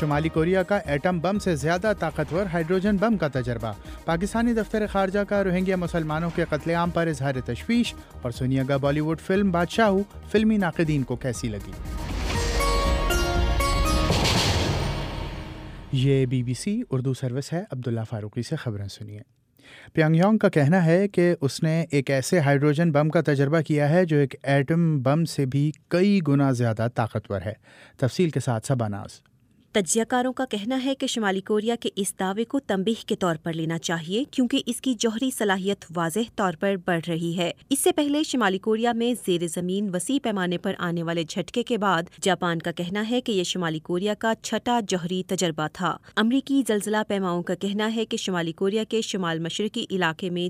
شمالی کوریا کا atom bomb سے زیادہ طاقتور ہائیڈروجن بم کا تجربہ، پاکستانی دفتر خارجہ کا روہنگیا مسلمانوں کے قتل عام پر اظہار تشویش، اور سونیا کا بالی ووڈ فلم بادشاہ فلمی ناقدین کو کیسی لگی؟ یہ BBC اردو سروس ہے۔ عبداللہ فاروقی سے خبریں سنیے۔ پیانگ یانگ کا کہنا ہے کہ اس نے ایک ایسے ہائیڈروجن بم کا تجربہ کیا ہے جو ایک ایٹم بم سے بھی کئی گنا زیادہ طاقتور ہے۔ تفصیل کے ساتھ سباناز۔ تجزیہ کاروں کا کہنا ہے کہ شمالی کوریا کے اس دعوے کو تنبیہ کے طور پر لینا چاہیے کیونکہ اس کی جوہری صلاحیت واضح طور پر بڑھ رہی ہے۔ اس سے پہلے شمالی کوریا میں زیر زمین وسیع پیمانے پر آنے والے جھٹکے کے بعد جاپان کا کہنا ہے کہ یہ شمالی کوریا کا چھٹا جوہری تجربہ تھا۔ امریکی زلزلہ پیماؤں کا کہنا ہے کہ شمالی کوریا کے شمال مشرقی علاقے میں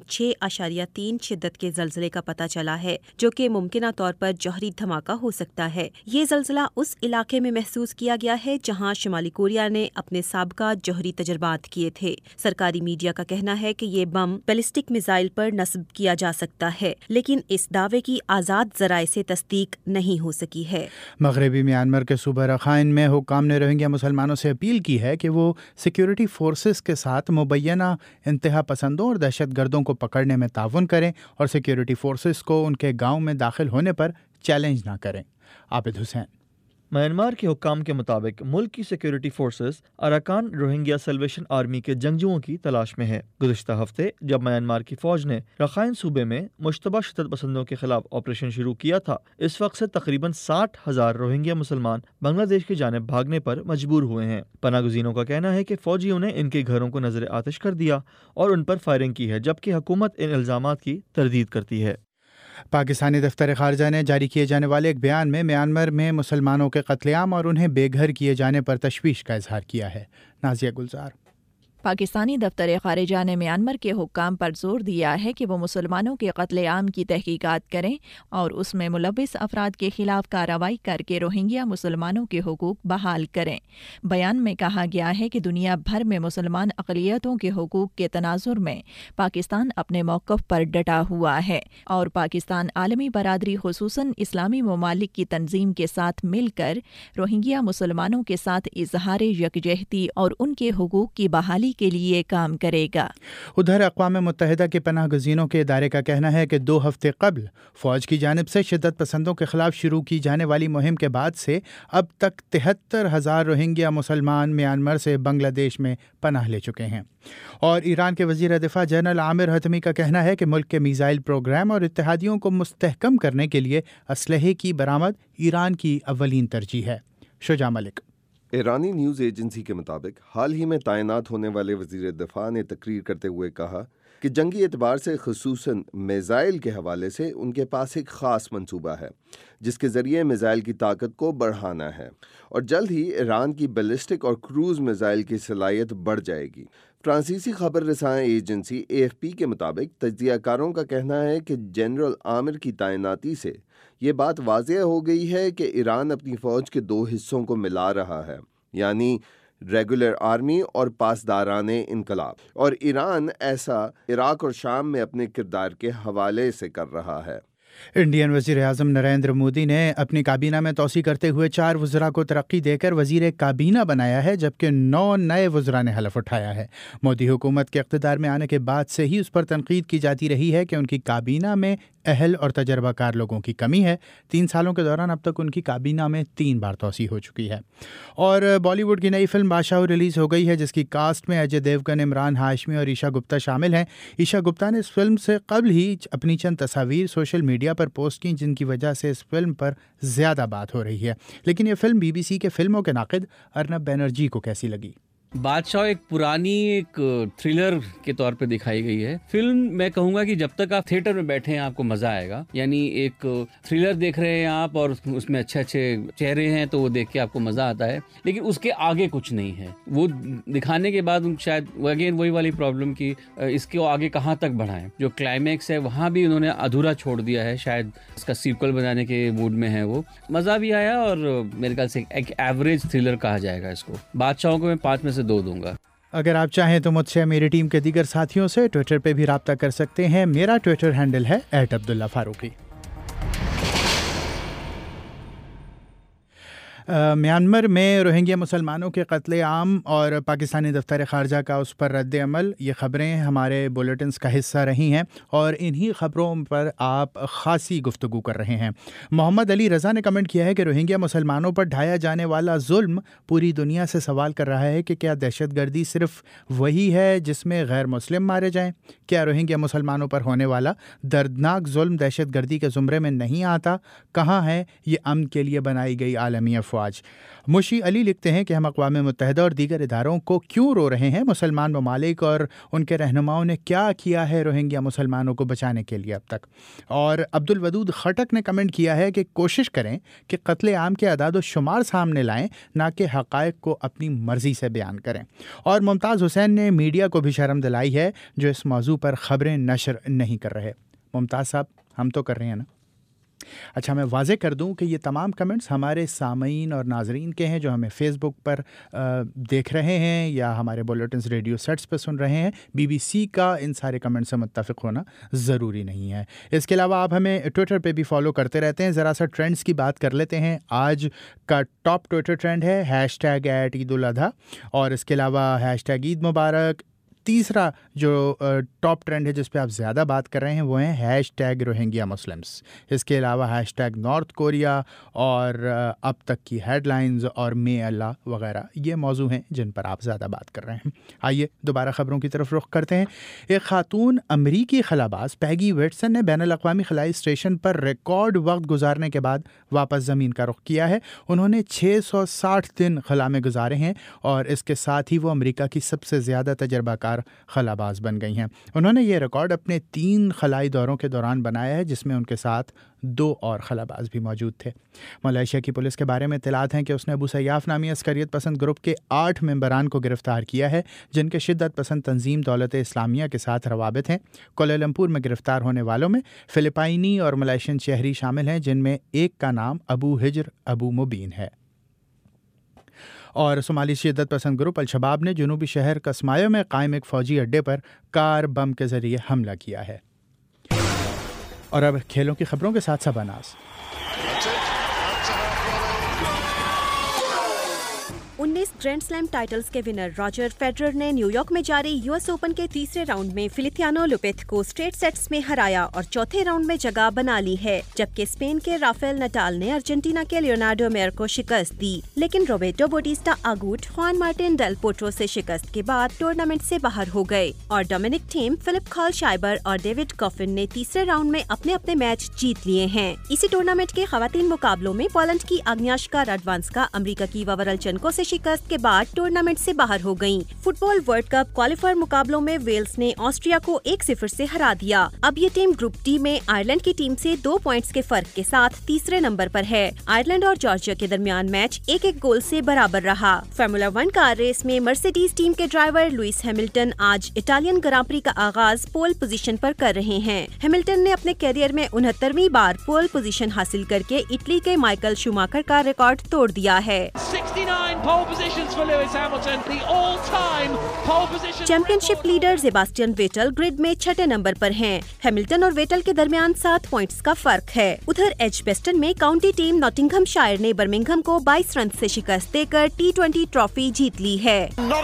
6.3 شدت کے زلزلے کا پتہ چلا ہے جو کہ ممکنہ طور پر جوہری دھماکہ ہو سکتا ہے۔ یہ زلزلہ اس علاقے میں محسوس کیا گیا ہے جہاں شمالی کوریا نے اپنے سابقہ جوہری تجربات کیے تھے۔ سرکاری میڈیا کا کہنا ہے کہ یہ بم بیلسٹک میزائل پر نصب کیا جا سکتا ہے، لیکن اس دعوے کی آزاد ذرائع سے تصدیق نہیں ہو سکی ہے۔ مغربی میانمار کے صوبہ رخائن میں حکام نے روہنگیا مسلمانوں سے اپیل کی ہے کہ وہ سیکیورٹی فورسز کے ساتھ مبینہ انتہا پسندوں اور دہشت گردوں کو پکڑنے میں تعاون کریں اور سیکیورٹی فورسز کو ان کے گاؤں میں داخل ہونے پر چیلنج نہ کریں۔ عابد حسین۔ میانمار کے حکام کے مطابق ملک کی security forces Arakan Rohingya salvation army کے جنگجوؤں کی تلاش میں ہے۔ گزشتہ ہفتے جب میانمار کی فوج نے رخائن صوبے میں مشتبہ شدت پسندوں کے خلاف آپریشن شروع کیا تھا، اس وقت سے تقریباً 60,000 روہنگیا مسلمان بنگلہ دیش کی جانب بھاگنے پر مجبور ہوئے ہیں۔ پناہ گزینوں کا کہنا ہے کہ فوجیوں نے ان کے گھروں کو نظر آتش کر دیا اور ان پر فائرنگ کی ہے، جبکہ حکومت ان الزامات کی تردید کرتی ہے۔ پاکستانی دفتر خارجہ نے جاری کیے جانے والے ایک بیان میں میانمار میں مسلمانوں کے قتل عام اور انہیں بے گھر کیے جانے پر تشویش کا اظہار کیا ہے۔ نازیہ گلزار۔ پاکستانی دفتر خارجہ نے میانمار کے حکام پر زور دیا ہے کہ وہ مسلمانوں کے قتل عام کی تحقیقات کریں اور اس میں ملوث افراد کے خلاف کارروائی کر کے روہنگیا مسلمانوں کے حقوق بحال کریں۔ بیان میں کہا گیا ہے کہ دنیا بھر میں مسلمان اقلیتوں کے حقوق کے تناظر میں پاکستان اپنے موقف پر ڈٹا ہوا ہے اور پاکستان عالمی برادری خصوصاً اسلامی ممالک کی تنظیم کے ساتھ مل کر روہنگیا مسلمانوں کے ساتھ اظہار یکجہتی اور ان کے حقوق کی بحالی کے لیے کام کرے گا۔ ادھر اقوام متحدہ کے پناہ گزینوں کے ادارے کا کہنا ہے کہ 2 ہفتے قبل فوج کی جانب سے شدت پسندوں کے خلاف شروع کی جانے والی مہم کے بعد سے اب تک 73,000 روہنگیا مسلمان میانمار سے بنگلہ دیش میں پناہ لے چکے ہیں۔ اور ایران کے وزیر دفاع جنرل عامر حتمی کا کہنا ہے کہ ملک کے میزائل پروگرام اور اتحادیوں کو مستحکم کرنے کے لیے اسلحے کی برآمد ایران کی اولین ترجیح ہے۔ شجاع ملک۔ ایرانی نیوز ایجنسی کے مطابق حال ہی میں تعینات ہونے والے وزیر دفاع نے تقریر کرتے ہوئے کہا کہ جنگی اعتبار سے خصوصاً میزائل کے حوالے سے ان کے پاس ایک خاص منصوبہ ہے جس کے ذریعے میزائل کی طاقت کو بڑھانا ہے اور جلد ہی ایران کی بیلسٹک اور کروز میزائل کی صلاحیت بڑھ جائے گی۔ فرانسیسی خبر رساں ایجنسی AFP کے مطابق تجزیہ کاروں کا کہنا ہے کہ جنرل عامر کی تعیناتی سے یہ بات واضح ہو گئی ہے کہ ایران اپنی فوج کے 2 حصوں کو ملا رہا ہے، یعنی ریگولر آرمی اور پاسداران انقلاب، اور ایران ایسا عراق اور شام میں اپنے کردار کے حوالے سے کر رہا ہے۔ انڈین وزیر اعظم نریندر مودی نے اپنی کابینہ میں توسیع کرتے ہوئے 4 وزراء کو ترقی دے کر وزیر کابینہ بنایا ہے، جبکہ 9 نئے وزراء نے حلف اٹھایا ہے۔ مودی حکومت کے اقتدار میں آنے کے بعد سے ہی اس پر تنقید کی جاتی رہی ہے کہ ان کی کابینہ میں اہل اور تجربہ کار لوگوں کی کمی ہے۔ 3 سالوں کے دوران اب تک ان کی کابینہ میں 3 بار توسیع ہو چکی ہے۔ اور بالی ووڈ کی نئی فلم بادشاہ ریلیز ہو گئی ہے، جس کی کاسٹ میں اجے دیوگن، عمران ہاشمی اور ایشا گپتا شامل ہیں۔ ایشا گپتا نے اس فلم سے قبل ہی اپنی چند تصاویر سوشل میڈیا پر پوسٹ کی، جن کی وجہ سے اس فلم پر زیادہ بات ہو رہی ہے۔ لیکن یہ فلم BBC کے فلموں کے ناقد ارنب بینرجی کو کیسی لگی؟ بادشاہ ایک پرانی ایک تھرلر کے طور پہ دکھائی گئی ہے فلم۔ میں کہوں گا کہ جب تک آپ تھیٹر میں بیٹھے ہیں آپ کو مزہ آئے گا، یعنی ایک تھرلر دیکھ رہے ہیں آپ اور اس میں اچھے اچھے چہرے ہیں تو وہ دیکھ کے آپ کو مزہ آتا ہے، لیکن اس کے آگے کچھ نہیں ہے۔ وہ دکھانے کے بعد شاید اگین وہی والی پرابلم کی اس کے آگے کہاں تک بڑھائیں، جو کلائمیکس ہے وہاں بھی انہوں نے ادھورا چھوڑ دیا ہے، شاید اس کا سیکول بنانے کے موڈ میں ہے۔ وہ مزہ بھی آیا اور میرے خیال سے ایک ایوریج تھرلر کہا جائے گا اس کو۔ بادشاہوں کو میں 5 میں سے 2 دوں گا۔ اگر آپ چاہیں تو مجھ سے میری ٹیم کے دیگر ساتھیوں سے ٹویٹر پہ بھی رابطہ کر سکتے ہیں۔ میرا ٹویٹر ہینڈل ہے @عبداللہ فاروقی۔ म्यांमार में रोहिंग्या मुसलमानों के कत्ले आम और पाकिस्तानी दफ्तर ख़ारजा का उस पर रद्द अमल, ये ख़बरें हमारे बुलेटिन्स का हिस्सा रही हैं और इन्हीं ख़बरों पर आप ख़ासी गुफ्तगू कर रहे हैं। मोहम्मद अली रज़ा ने कमेंट किया है कि रोहिंग्या मुसलमानों पर ढाया जाने वाला जुल्म पूरी दुनिया से सवाल कर रहा है कि क्या दहशतगर्दी सिर्फ वही है जिसमें गैर मुस्लिम मारे जाएँ? क्या रोहिंग्या मुसलमानों पर होने वाला दर्दनाक जुल्म दहशतगर्दी के ज़ुमरे में नहीं आता? कहाँ है ये अमन के लिए बनाई गई आलमी अफवाज? मुशी अली लिखते हैं कि हम अक़वाम मुत्तहिदा और दीगर इदारों को क्यों रो रहे हैं? मुसलमान ममालिक और उनके रहनुमाओं ने क्या किया है रोहिंग्या मुसलमानों को बचाने के लिए अब तक? और अब्दुल वदूद खटक ने कमेंट किया है कि कोशिश करें कि कत्ले आम के अदाद व शुमार सामने लाएं, ना कि हक़ाइक़ को अपनी मर्ज़ी से बयान करें। और मुमताज़ हुसैन ने मीडिया को भी शर्म दिलाई है जो इस मौजू पर ख़बरें नशर नहीं कर रहे। मुमताज़ साहब, हम तो कर रहे हैं ना? अच्छा, मैं वाज़े कर दूं कि ये तमाम कमेंट्स हमारे सामीन और नाजरीन के हैं जो हमें फ़ेसबुक पर देख रहे हैं या हमारे बुलेटिन्स रेडियो सेट्स पर सुन रहे हैं। BBC का इन सारे कमेंट्स से मुत्तफ़िक़ होना ज़रूरी नहीं है। इसके अलावा आप हमें ट्विटर पे भी फॉलो करते रहते हैं। ज़रा सा ट्रेंड्स की बात कर लेते हैं। आज का टॉप ट्विटर ट्रेंड है #@ईद-उल-अज़हा और इसके अलावा #ईद मुबारक। तीसरा जो टॉप ट्रेंड है जिस पे आप ज़्यादा बात कर रहे हैं वो है #रोहिंग्या मुस्लिम्स। इसके अलावा #नॉर्थ कोरिया और अब तक की हेडलाइंस और मे अल्लाह वगैरह ये मौजू हैं जिन पर आप ज़्यादा बात कर रहे हैं। आइए दोबारा ख़बरों की तरफ रुख करते हैं। एक खातून अमरीकी खलाबाज पैगी विटसन ने बैनुल-अक़वामी खलाई स्टेशन पर रिकॉर्ड वक्त गुजारने के बाद वापस ज़मीन का रुख किया है। उन्होंने 660 दिन खला में गुजारे हैं और इसके साथ ही वो अमरीका की सबसे ज़्यादा तजर्बाकार खलाबाज बन गई हैं। उन्होंने ये रिकॉर्ड अपने 3 खलाई दौरों के दौरान बनाया है जिसमें उनके साथ 2 और खलाबाज भी मौजूद थे। मलेशिया की पुलिस के बारे में इत्तलात हैं कि उसने अबू सयाफ नामी अस्करियत पसंद ग्रुप के 8 मेंबरान को गिरफ्तार किया है जिनके शिद्दत पसंद तंजीम दौलत इस्लामिया के साथ रवाबित हैं। कोलालमपुर में गिरफ्तार होने वालों में फ़िलिपाइनी और मलेशियन शहरी शामिल हैं जिनमें एक का नाम अबू हिज्र अबू मुबीन है। और सोमाली शिद्दत पसंद ग्रुप अल-शबाब ने जनूबी शहर कसमायो में कायम एक फ़ौजी अड्डे पर कार बम के ज़रिए हमला किया है। और अब खेलों की खबरों के साथ सबनास। 19 ग्रैंड स्लैम टाइटल्स के विनर रॉजर फेडरर ने न्यूयॉर्क में जारी यूएस ओपन के तीसरे राउंड में फिलिपियानो लोपेथ को स्ट्रेट सेट्स में हराया और चौथे राउंड में जगह बना ली है, जबकि स्पेन के राफेल नडाल ने अर्जेंटीना के लियोनार्डो मेयर को शिकस्त दी। लेकिन रोबर्टो बोटिस्टा आगूट जुआन मार्टिन डेल पोट्रो से शिकस्त के बाद टूर्नामेंट से बाहर हो गए और डोमिनिक थीम, फिलिप कॉलशाइबर और डेविड कॉफिन ने तीसरे राउंड में अपने अपने मैच जीत लिए हैं। इसी टूर्नामेंट के खवातीन मुकाबलों में पोलैंड की आग्नियाश्का राडवांस्का अमेरिका की वावरलचेंको से शिकस्त के बाद टूर्नामेंट से बाहर हो गयीं। फुटबॉल वर्ल्ड कप क्वालिफायर मुकाबलों में वेल्स ने ऑस्ट्रिया को 1-0 से हरा दिया। अब ये टीम ग्रुप डी में आयरलैंड की टीम से 2 पॉइंट्स के फर्क के साथ तीसरे नंबर पर है। आयरलैंड और जॉर्जिया के दरमियान मैच 1-1 गोल से बराबर रहा। फार्मूला 1 कार रेस में मर्सिडीज टीम के ड्राइवर लुइस हैमिल्टन आज इटालियन ग्रां प्री का आगाज पोल पोजीशन पर कर रहे हैं। हैमिल्टन ने अपने कैरियर में 69वीं बार पोल पोजीशन हासिल करके इटली के माइकल शूमाकर का रिकॉर्ड तोड़ दिया है। Championship leader Sebastian Vettel grid में 6ठे नंबर पर हैं। हैमिल्टन और वेटल के दरमियान 7 पॉइंट्स का फर्क है। उधर एजबेस्टन में काउंटी टीम नॉटिंघमशायर ने बर्मिंघम को 22 रन से शिकस्त देकर T20 ट्रॉफी जीत ली है।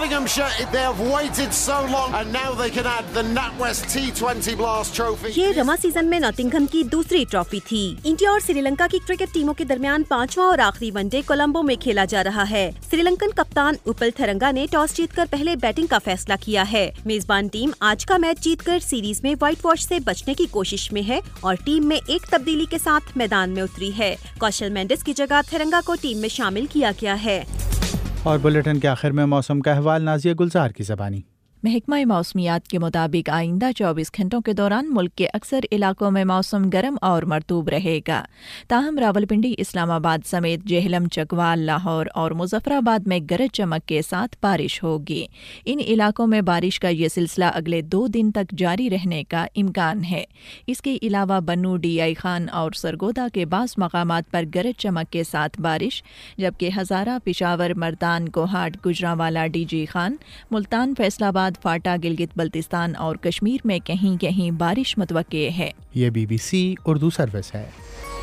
ये रमा सीजन में नॉटिंघम की दूसरी ट्रॉफी थी। इंडिया और श्रीलंका की क्रिकेट टीमों के दरमियान 5वां और आखिरी वनडे कोलंबो में खेला जा रहा है। श्रीलंकन कप्तान उपल थरंगा ने टॉस जीतकर पहले बैटिंग का फैसला किया है। मेजबान टीम आज का मैच जीतकर सीरीज में व्हाइट वॉश से बचने की कोशिश में है और टीम में एक तब्दीली के साथ मैदान में उतरी है। कौशल मेंडिस की जगह थरंगा को टीम में शामिल किया गया है। और बुलेटिन के आखिर में मौसम का अहवाल नाजिया गुलजार की ज़बानी। महकमा मौसमियात के मुताबिक आइंदा 24 घंटों के दौरान मुल्क के अक्सर इलाकों में मौसम गर्म और मरतूब रहेगा। ताहम रावलपिंडी, इस्लामाबाद समेत जेहलम, चकवाल, लाहौर और मुजफ्फराबाद में गरज चमक के साथ बारिश होगी। इन इलाकों में बारिश का ये सिलसिला अगले 2 दिन तक जारी रहने का इम्कान है। इसके अलावा बन्नू, DI खान और सरगोदा के बास मकामात पर गरज चमक के साथ बारिश, जबकि हज़ारा, पिशावर, मर्दान, कोहाट, गुजरांवाला, DG खान, मुल्तान, फैसलाबाद, फाटा, गिलगित बल्तिस्तान और कश्मीर में कहीं कहीं बारिश मुतवक्के है। ये BBC उर्दू सर्विस है।